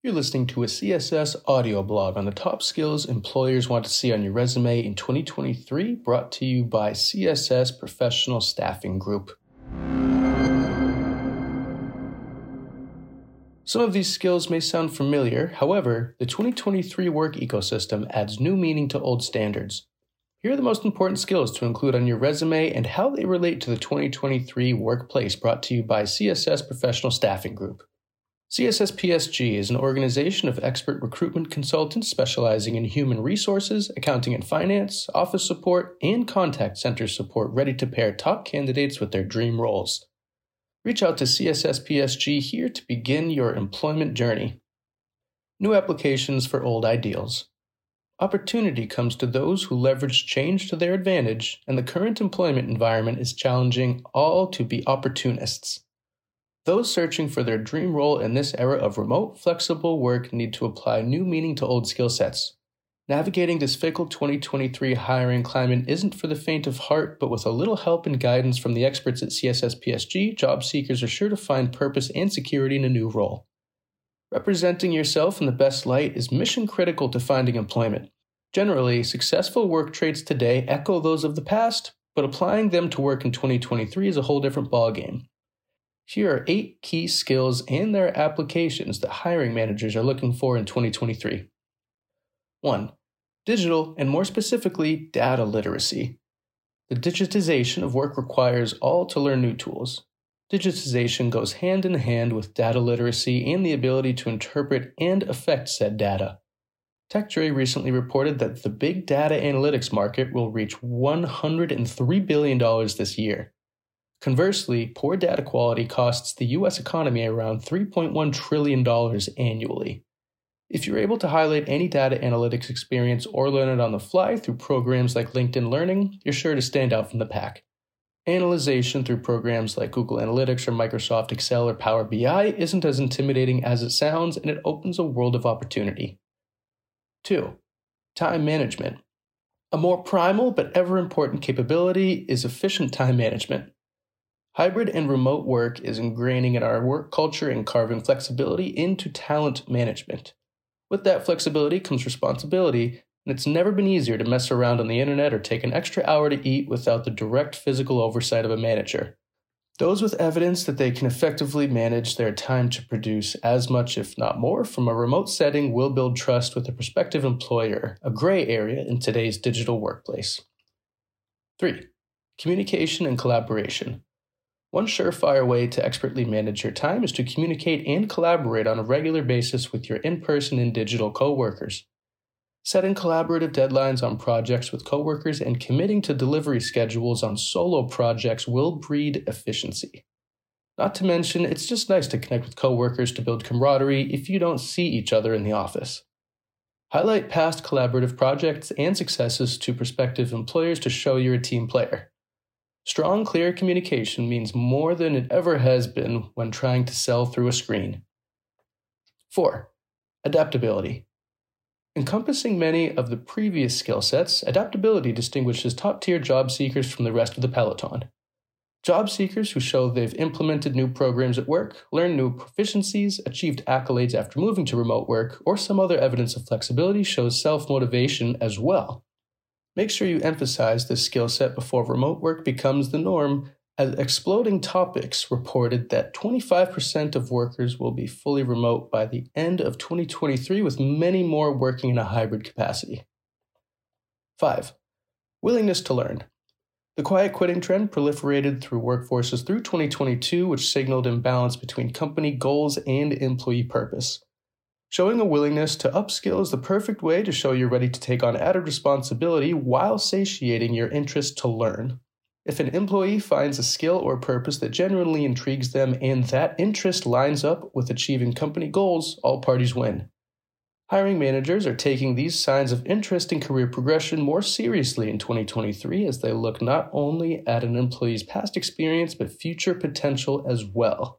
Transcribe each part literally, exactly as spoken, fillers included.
You're listening to a C S S audio blog on the top skills employers want to see on your resume in twenty twenty-three, brought to you by C S S Professional Staffing Group. Some of these skills may sound familiar. However, the twenty twenty-three work ecosystem adds new meaning to old standards. Here are the most important skills to include on your resume and how they relate to the twenty twenty-three workplace, brought to you by C S S Professional Staffing Group. C S S P S G is an organization of expert recruitment consultants specializing in human resources, accounting and finance, office support, and contact center support, ready to pair top candidates with their dream roles. Reach out to C S S P S G here to begin your employment journey. New applications for old ideals. Opportunity comes to those who leverage change to their advantage, and the current employment environment is challenging all to be opportunists. Those searching for their dream role in this era of remote, flexible work need to apply new meaning to old skill sets. Navigating this fickle twenty twenty-three hiring climate isn't for the faint of heart, but with a little help and guidance from the experts at C S S P S G, job seekers are sure to find purpose and security in a new role. Representing yourself in the best light is mission critical to finding employment. Generally, successful work traits today echo those of the past, but applying them to work in twenty twenty-three is a whole different ballgame. Here are eight key skills and their applications that hiring managers are looking for in twenty twenty-three. one. Digital, and more specifically, data literacy. The digitization of work requires all to learn new tools. Digitization goes hand in hand with data literacy and the ability to interpret and affect said data. TechJury recently reported that the big data analytics market will reach one hundred three billion dollars this year. Conversely, poor data quality costs the U S economy around three point one trillion dollars annually. If you're able to highlight any data analytics experience or learn it on the fly through programs like LinkedIn Learning, you're sure to stand out from the pack. Analyzation through programs like Google Analytics or Microsoft Excel or Power B I isn't as intimidating as it sounds, and it opens a world of opportunity. two. Time management. A more primal but ever-important capability is efficient time management. Hybrid and remote work is ingraining in our work culture and carving flexibility into talent management. With that flexibility comes responsibility, and it's never been easier to mess around on the internet or take an extra hour to eat without the direct physical oversight of a manager. Those with evidence that they can effectively manage their time to produce as much, if not more, from a remote setting will build trust with a prospective employer, a gray area in today's digital workplace. three. Communication and collaboration. One surefire way to expertly manage your time is to communicate and collaborate on a regular basis with your in-person and digital coworkers. Setting collaborative deadlines on projects with coworkers and committing to delivery schedules on solo projects will breed efficiency. Not to mention, it's just nice to connect with coworkers to build camaraderie if you don't see each other in the office. Highlight past collaborative projects and successes to prospective employers to show you're a team player. Strong, clear communication means more than it ever has been when trying to sell through a screen. four. Adaptability. Encompassing many of the previous skill sets, adaptability distinguishes top-tier job seekers from the rest of the peloton. Job seekers who show they've implemented new programs at work, learned new proficiencies, achieved accolades after moving to remote work, or some other evidence of flexibility shows self-motivation as well. Make sure you emphasize this skill set before remote work becomes the norm, as Exploding Topics reported that twenty-five percent of workers will be fully remote by the end of twenty twenty-three, with many more working in a hybrid capacity. five. Willingness to learn. The quiet quitting trend proliferated through workforces through twenty twenty-two, which signaled imbalance between company goals and employee purpose. Showing a willingness to upskill is the perfect way to show you're ready to take on added responsibility while satiating your interest to learn. If an employee finds a skill or purpose that genuinely intrigues them and that interest lines up with achieving company goals, all parties win. Hiring managers are taking these signs of interest in career progression more seriously in twenty twenty-three, as they look not only at an employee's past experience but future potential as well.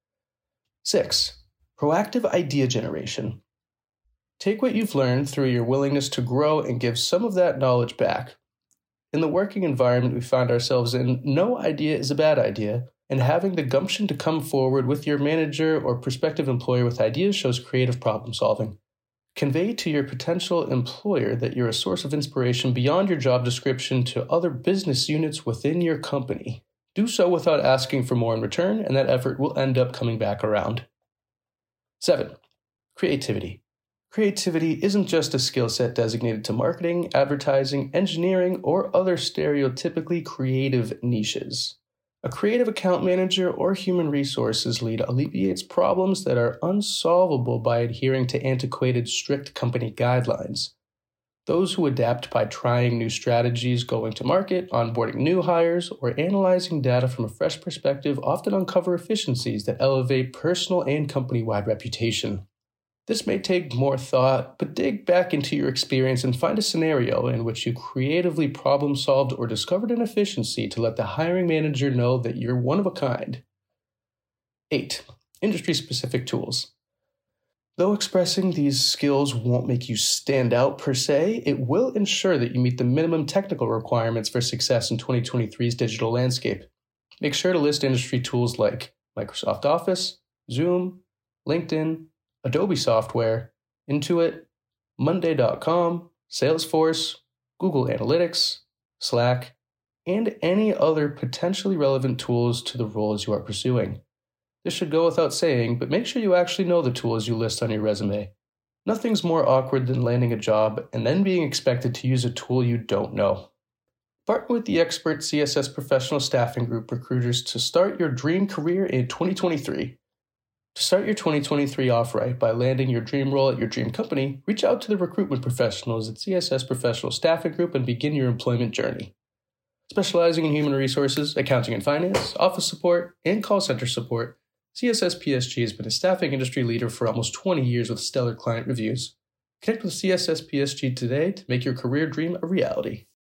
six. Proactive idea generation. Take what you've learned through your willingness to grow and give some of that knowledge back. In the working environment we find ourselves in, no idea is a bad idea, and having the gumption to come forward with your manager or prospective employer with ideas shows creative problem solving. Convey to your potential employer that you're a source of inspiration beyond your job description to other business units within your company. Do so without asking for more in return, and that effort will end up coming back around. Seven, creativity. Creativity isn't just a skill set designated to marketing, advertising, engineering, or other stereotypically creative niches. A creative account manager or human resources lead alleviates problems that are unsolvable by adhering to antiquated, strict company guidelines. Those who adapt by trying new strategies, going to market, onboarding new hires, or analyzing data from a fresh perspective often uncover efficiencies that elevate personal and company-wide reputation. This may take more thought, but dig back into your experience and find a scenario in which you creatively problem-solved or discovered an efficiency to let the hiring manager know that you're one of a kind. Eight, industry-specific tools. Though expressing these skills won't make you stand out per se, it will ensure that you meet the minimum technical requirements for success in twenty twenty-three's digital landscape. Make sure to list industry tools like Microsoft Office, Zoom, LinkedIn, Adobe software, Intuit, Monday dot com, Salesforce, Google Analytics, Slack, and any other potentially relevant tools to the roles you are pursuing. This should go without saying, but make sure you actually know the tools you list on your resume. Nothing's more awkward than landing a job and then being expected to use a tool you don't know. Partner with the expert C S S Professional Staffing Group recruiters to start your dream career in twenty twenty-three. To start your twenty twenty-three off right by landing your dream role at your dream company, reach out to the recruitment professionals at C S S Professional Staffing Group and begin your employment journey. Specializing in human resources, accounting and finance, office support, and call center support, C S S P S G has been a staffing industry leader for almost twenty years with stellar client reviews. Connect with C S S P S G today to make your career dream a reality.